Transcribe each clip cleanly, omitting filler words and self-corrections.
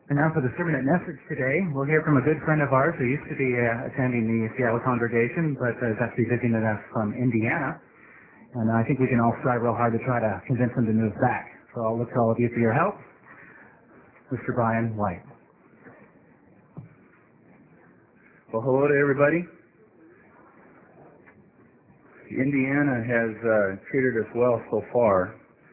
And now for the sermon message today, we'll hear from a good friend of ours who used to be attending the Seattle congregation, but is actually visiting us from Indiana. And I think we can all strive real hard to try to convince him to move back. So I'll look to all of you for your help. Mr. Brian White. Well, hello to everybody. Indiana has treated us well so far.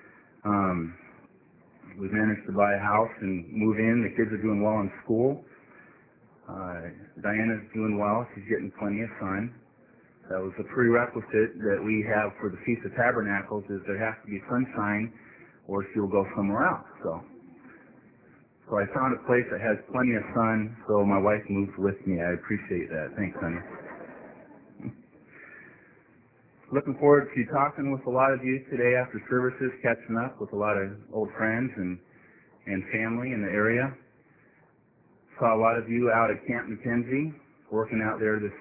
We've managed to buy a house and move in. The kids are doing well in school. Diana's doing well. She's getting plenty of sun. That was a prerequisite that we have for the Feast of Tabernacles, is there has to be sunshine or she'll go somewhere else. So I found a place that has plenty of sun, so my wife moved with me. I appreciate that. Thanks, honey. Looking forward to talking with a lot of you today after services, catching up with a lot of old friends and family in the area. Saw a lot of you out at Camp McKenzie, working out there this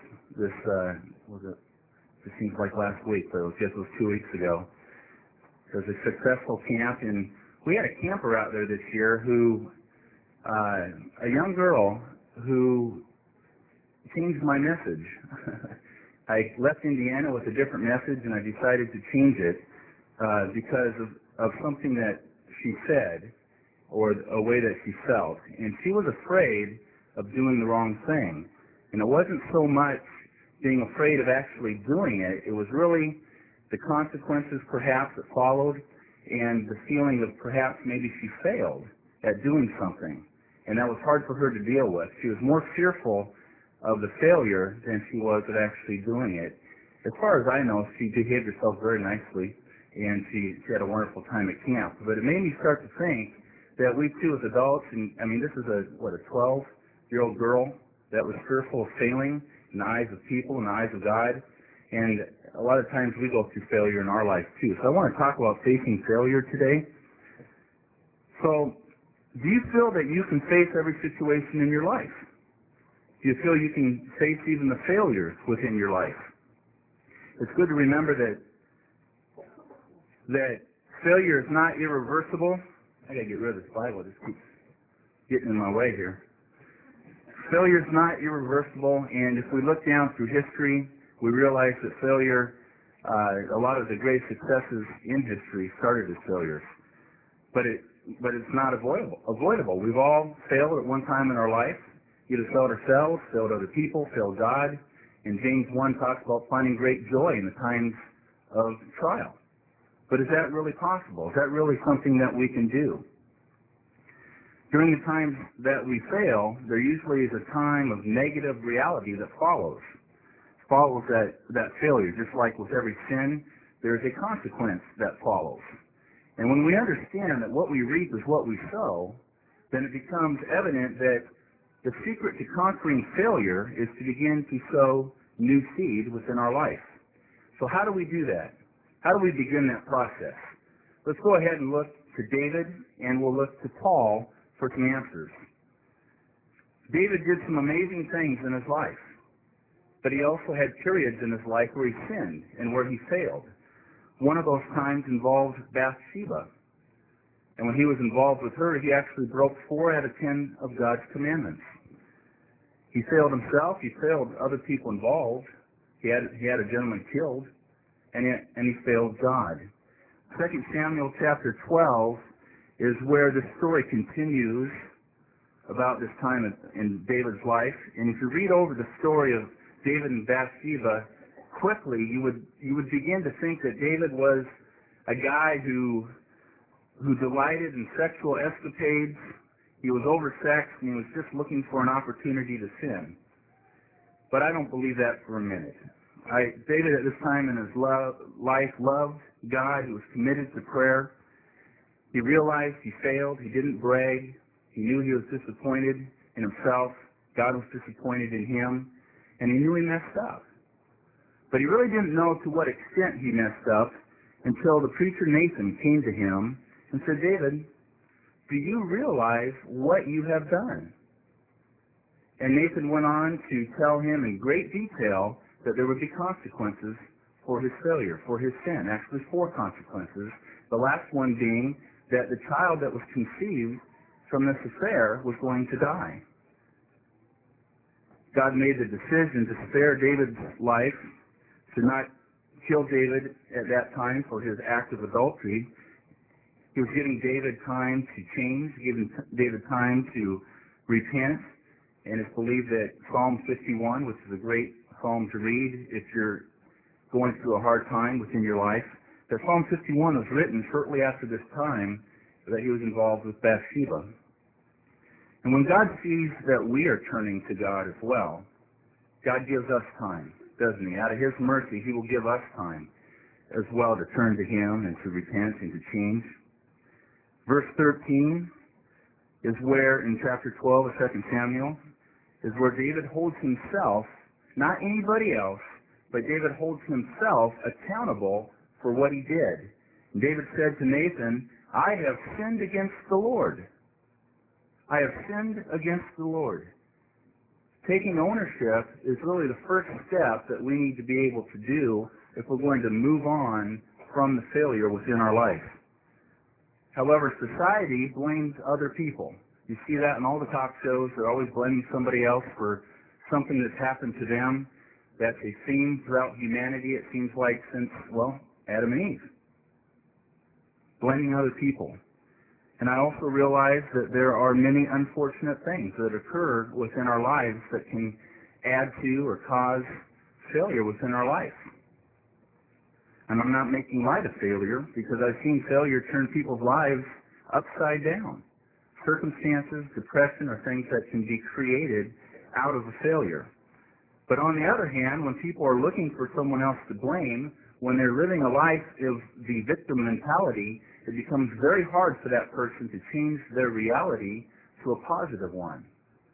seems like last week, but it was 2 weeks ago. It was a successful camp, and we had a camper out there this year who, a young girl who changed my message. I left Indiana with a different message, and I decided to change it because of something that she said or a way that she felt. And she was afraid of doing the wrong thing. And it wasn't so much being afraid of actually doing it. It was really the consequences perhaps that followed and the feeling of perhaps maybe she failed at doing something. And that was hard for her to deal with. She was more fearful of the failure than she was at actually doing it. As far as I know, she behaved herself very nicely, and she had a wonderful time at camp. But it made me start to think that we too as adults, and I mean this is a 12-year-old girl that was fearful of failing in the eyes of people, in the eyes of God, and a lot of times we go through failure in our life too. So I want to talk about facing failure today. So, do you feel that you can face every situation in your life? Do you feel you can face even the failures within your life? It's good to remember that failure is not irreversible. I gotta get rid of this Bible. It just keeps getting in my way here. Failure is not irreversible, and if we look down through history, we realize that failure, a lot of the great successes in history started as failures. But it's not avoidable. We've all failed at one time in our life. Either failed ourselves, failed other people, failed God. And James 1 talks about finding great joy in the times of trial. But is that really possible? Is that really something that we can do? During the times that we fail, there usually is a time of negative reality that follows that failure. Just like with every sin, there is a consequence that follows. And when we understand that what we reap is what we sow, then it becomes evident that the secret to conquering failure is to begin to sow new seed within our life. So how do we do that? How do we begin that process? Let's go ahead and look to David, and we'll look to Paul for some answers. David did some amazing things in his life, but he also had periods in his life where he sinned and where he failed. One of those times involved Bathsheba. And when he was involved with her, he actually broke 4 out of 10 of God's commandments. He failed himself. He failed other people involved. He had a gentleman killed, and he failed God. 2 Samuel chapter 12 is where the story continues about this time in David's life. And if you read over the story of David and Bathsheba quickly, you would begin to think that David was a guy who delighted in sexual escapades. He was oversexed, and he was just looking for an opportunity to sin. But I don't believe that for a minute. David at this time in his life loved God. He was committed to prayer. He realized he failed. He didn't brag. He knew he was disappointed in himself. God was disappointed in him. And he knew he messed up. But he really didn't know to what extent he messed up until the preacher Nathan came to him and said, David, do you realize what you have done? And Nathan went on to tell him in great detail that there would be consequences for his failure, for his sin. Actually 4 consequences. The last one being that the child that was conceived from this affair was going to die. God made the decision to spare David's life, to not kill David at that time for his act of adultery. He was giving David time to change, giving David time to repent, and it's believed that Psalm 51, which is a great psalm to read if you're going through a hard time within your life, that Psalm 51 was written shortly after this time that he was involved with Bathsheba. And when God sees that we are turning to God as well, God gives us time, doesn't he? Out of his mercy, he will give us time as well to turn to him and to repent and to change. Verse 13 is where, in chapter 12 of 2 Samuel, is where David holds himself, not anybody else, but David holds himself accountable for what he did. And David said to Nathan, I have sinned against the Lord. I have sinned against the Lord. Taking ownership is really the first step that we need to be able to do if we're going to move on from the failure within our life. However, society blames other people. You see that in all the talk shows. They're always blaming somebody else for something that's happened to them. That's a theme throughout humanity, it seems like, since, well, Adam and Eve. Blaming other people. And I also realize that there are many unfortunate things that occur within our lives that can add to or cause failure within our life. And I'm not making light of failure, because I've seen failure turn people's lives upside down. Circumstances, depression, are things that can be created out of a failure. But on the other hand, when people are looking for someone else to blame, when they're living a life of the victim mentality, it becomes very hard for that person to change their reality to a positive one.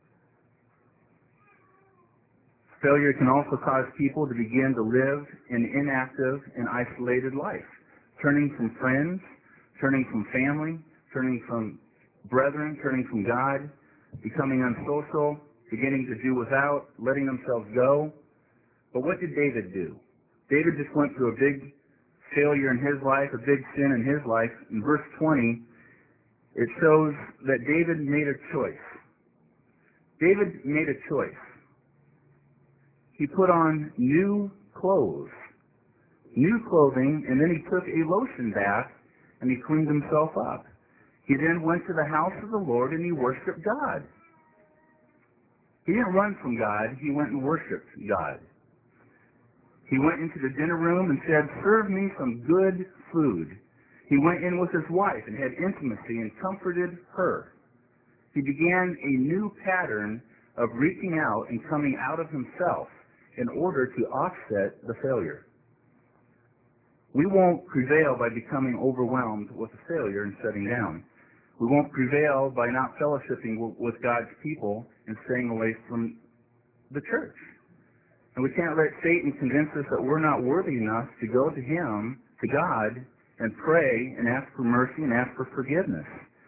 Failure can also cause people to begin to live an inactive and isolated life, turning from friends, turning from family, turning from brethren, turning from God, becoming unsocial, beginning to do without, letting themselves go. But what did David do? David just went through a big failure in his life, a big sin in his life. In verse 20, it shows that David made a choice. David made a choice. He put on new clothes, new clothing, and then he took a lotion bath and he cleaned himself up. He then went to the house of the Lord and he worshiped God. He didn't run from God, he went and worshiped God. He went into the dinner room and said, serve me some good food. He went in with his wife and had intimacy and comforted her. He began a new pattern of reaching out and coming out of himself in order to offset the failure. We won't prevail by becoming overwhelmed with a failure and shutting down. We won't prevail by not fellowshipping with God's people and staying away from the church. And we can't let Satan convince us that we're not worthy enough to go to him, to God, and pray and ask for mercy and ask for forgiveness.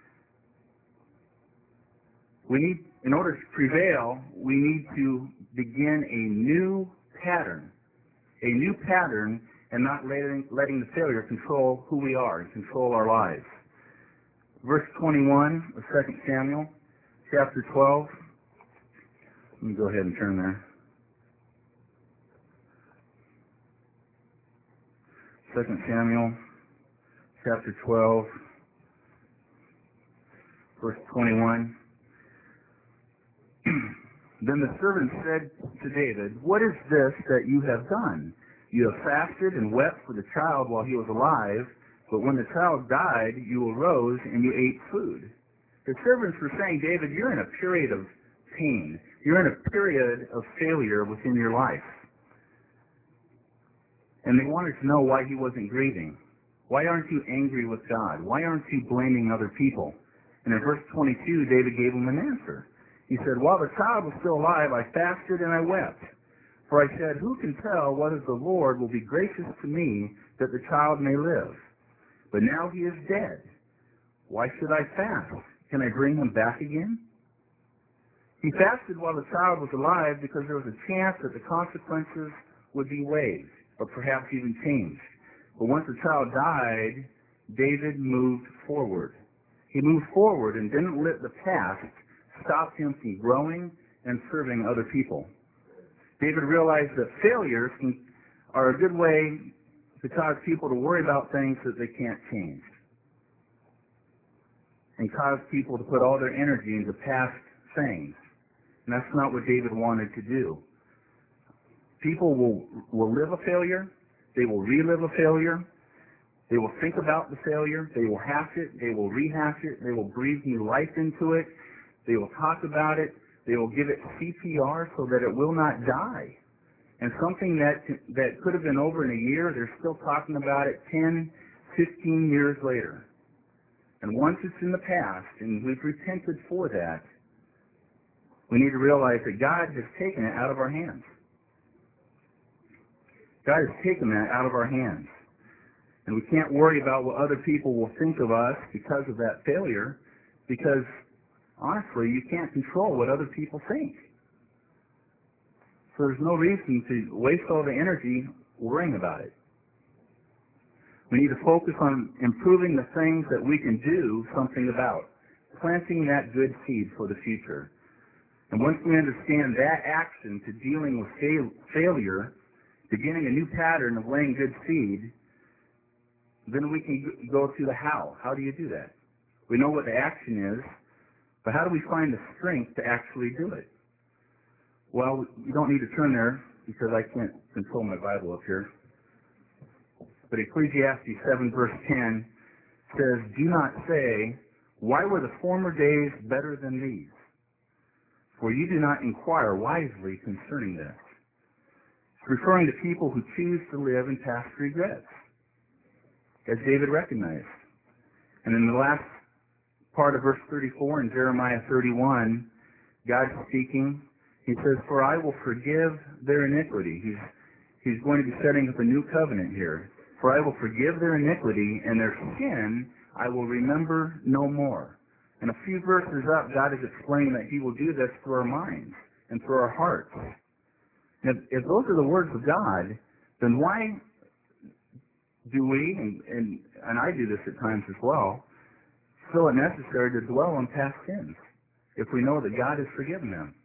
In order to prevail, we need to begin a new pattern, and not letting the failure control who we are and control our lives. Verse 21 of 2 Samuel, chapter 12. Let me go ahead and turn there. 2 Samuel, chapter 12, verse 21. Then the servant said to David, what is this that you have done? You have fasted and wept for the child while he was alive, but when the child died, you arose and you ate food. The servants were saying, David, you're in a period of pain. You're in a period of failure within your life. And they wanted to know why he wasn't grieving. Why aren't you angry with God? Why aren't you blaming other people? And in verse 22, David gave them an answer. He said, while the child was still alive, I fasted and I wept. For I said, who can tell whether the Lord will be gracious to me that the child may live? But now he is dead. Why should I fast? Can I bring him back again? He fasted while the child was alive because there was a chance that the consequences would be waived, or perhaps even changed. But once the child died, David moved forward. He moved forward and didn't let the past stop him from growing and serving other people. David realized that failures are a good way to cause people to worry about things that they can't change, and cause people to put all their energy into past things. And that's not what David wanted to do. People will live a failure. They will relive a failure. They will think about the failure. They will hash it. They will rehash it. They will breathe new life into it. They will talk about it. They will give it CPR so that it will not die. And something that could have been over in a year, they're still talking about it 10, 15 years later. And once it's in the past, and we've repented for that, we need to realize that God has taken it out of our hands. God has taken that out of our hands. And we can't worry about what other people will think of us because of that failure, because honestly, you can't control what other people think. So there's no reason to waste all the energy worrying about it. We need to focus on improving the things that we can do something about, planting that good seed for the future. And once we understand that action to dealing with failure, beginning a new pattern of laying good seed, then we can go to the how. How do you do that? We know what the action is, but how do we find the strength to actually do it? Well, you don't need to turn there because I can't control my Bible up here. But Ecclesiastes 7 verse 10 says, "Do not say, why were the former days better than these? For you do not inquire wisely concerning this." It's referring to people who choose to live in past regrets, as David recognized. And in the last part of verse 34 in Jeremiah 31, God speaking, he says, "For I will forgive their iniquity." He's going to be setting up a new covenant here. "For I will forgive their iniquity, and their sin I will remember no more." And a few verses up, God is explaining that he will do this through our minds and through our hearts. And if those are the words of God, then why do we, and I do this at times as well, feel it necessary to dwell on past sins if we know that God has forgiven them?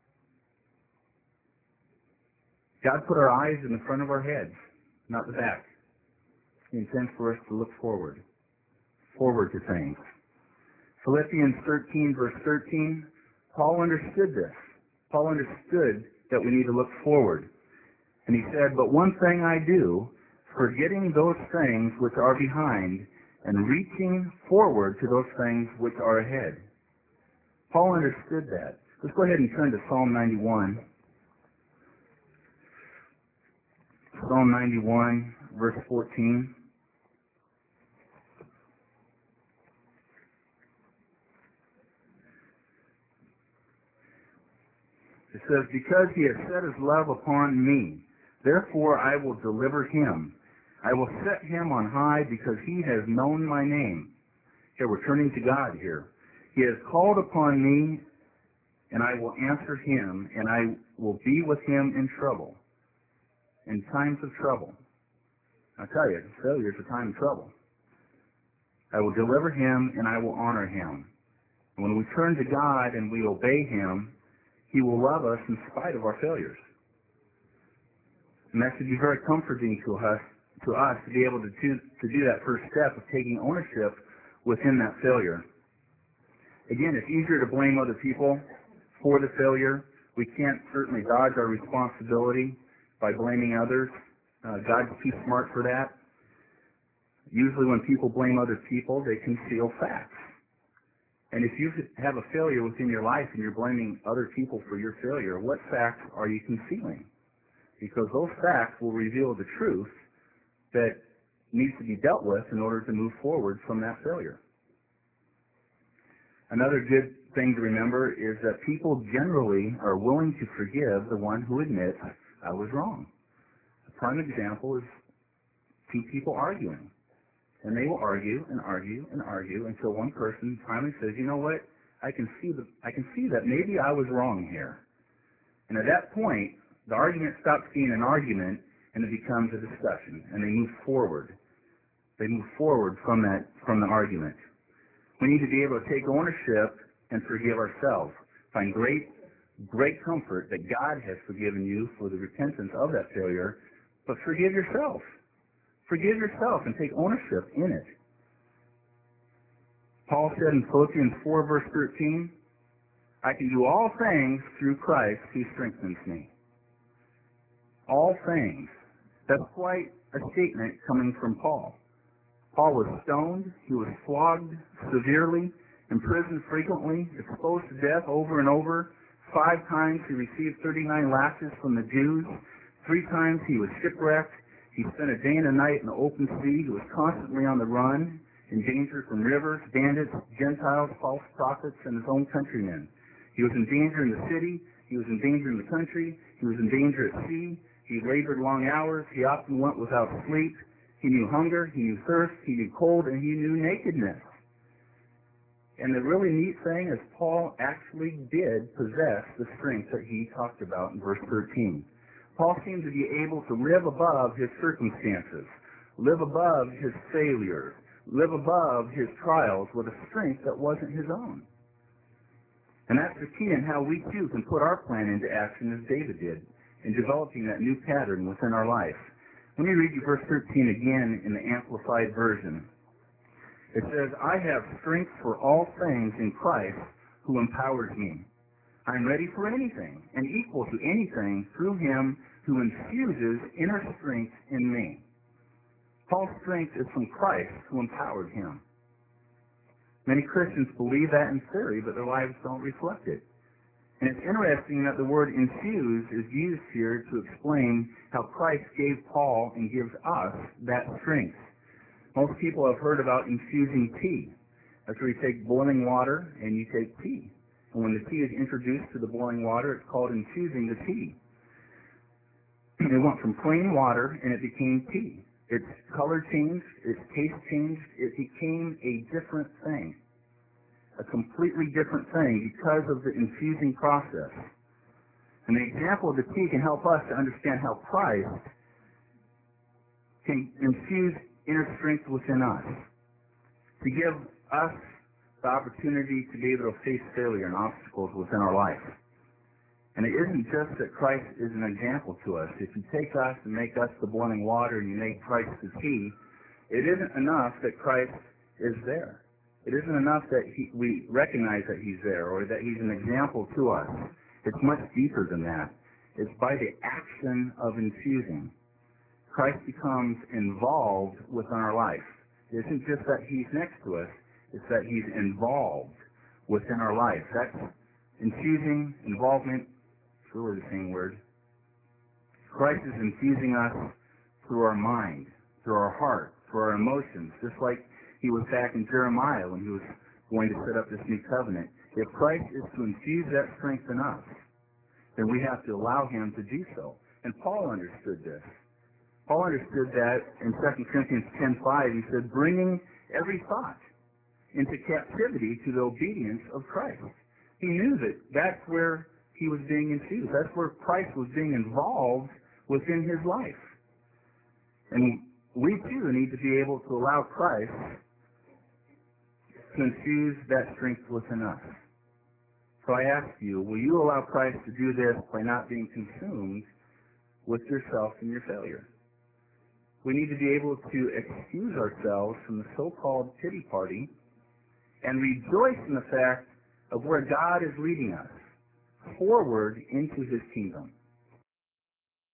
God put our eyes in the front of our heads, not the back. He intends for us to look forward to things. Philippians 13, verse 13, Paul understood this. Paul understood that we need to look forward. And he said, "But one thing I do, forgetting those things which are behind, and reaching forward to those things which are ahead." Paul understood that. Let's go ahead and turn to Psalm 91. Psalm 91, verse 14. It says, "Because he has set his love upon me, therefore I will deliver him. I will set him on high because he has known my name." Okay, we're turning to God here. "He has called upon me, and I will answer him, and I will be with him in trouble." In times of trouble. I tell you, failure is a time of trouble. "I will deliver him, and I will honor him." And when we turn to God and we obey him, he will love us in spite of our failures. And that should be very comforting to us to be able to do that first step of taking ownership within that failure. Again, it's easier to blame other people for the failure. We can't certainly dodge our responsibility by blaming others. God's too smart for that. Usually when people blame other people, they conceal facts. And if you have a failure within your life and you're blaming other people for your failure, what facts are you concealing? Because those facts will reveal the truth that needs to be dealt with in order to move forward from that failure. Another good thing to remember is that people generally are willing to forgive the one who admits, "I was wrong." A prime example is two people arguing. And they will argue and argue and argue until one person finally says, "You know what? I can see that maybe I was wrong here." And at that point, the argument stops being an argument and it becomes a discussion, and they move forward. They move forward from the argument. We need to be able to take ownership and forgive ourselves. Find great comfort that God has forgiven you for the repentance of that failure, but forgive yourself. Forgive yourself and take ownership in it. Paul said in Philippians 4, verse 13, I can do all things through Christ who strengthens me. All things. That's quite a statement coming from Paul. Paul was stoned, he was flogged severely, imprisoned frequently, exposed to death over and over. 5 times he received 39 lashes from the Jews. 3 times he was shipwrecked. He spent a day and a night in the open sea. He was constantly on the run, in danger from rivers, bandits, Gentiles, false prophets, and his own countrymen. He was in danger in the city. He was in danger in the country. He was in danger at sea. He labored long hours. He often went without sleep. He knew hunger. He knew thirst. He knew cold. And he knew nakedness. And the really neat thing is Paul actually did possess the strength that he talked about in verse 13. Paul seemed to be able to live above his circumstances, live above his failures, live above his trials with a strength that wasn't his own. And that's the key in how we too can put our plan into action as David did in developing that new pattern within our life. Let me read you verse 13 again in the Amplified Version. It says, I have strength for all things in Christ who empowers me. I am ready for anything and equal to anything through him who infuses inner strength in me. Paul's strength is from Christ who empowered him. Many Christians believe that in theory, but their lives don't reflect it. And it's interesting that the word infuse is used here to explain how Christ gave Paul and gives us that strength. Most people have heard about infusing tea. That's where you take boiling water and you take tea. And when the tea is introduced to the boiling water, it's called infusing the tea. It went from plain water and it became tea. Its color changed, its taste changed, it became a different thing. A completely different thing because of the infusing process. And the example of the tea can help us to understand how Christ can infuse inner strength within us, to give us the opportunity to be able to face failure and obstacles within our life. And it isn't just that Christ is an example to us. If you take us and make us the boiling water and you make Christ the tea, it isn't enough that Christ is there. It isn't enough that we recognize that he's there or that he's an example to us. It's much deeper than that. It's by the action of infusing. Christ becomes involved within our life. It isn't just that he's next to us, it's that he's involved within our life. That's infusing, involvement, it's really the same word. Christ is infusing us through our mind, through our heart, through our emotions, just like he was back in Jeremiah when he was going to set up this new covenant. If Christ is to infuse that strength in us, then we have to allow him to do so. And Paul understood this. Paul understood that in 2 Corinthians 10:5, he said, bringing every thought into captivity to the obedience of Christ. He knew that that's where he was being infused. That's where Christ was being involved within his life. And we too need to be able to allow Christ to infuse that strength within us. So I ask you, will you allow Christ to do this by not being consumed with yourself and your failure? We need to be able to excuse ourselves from the so-called pity party and rejoice in the fact of where God is leading us forward into his kingdom.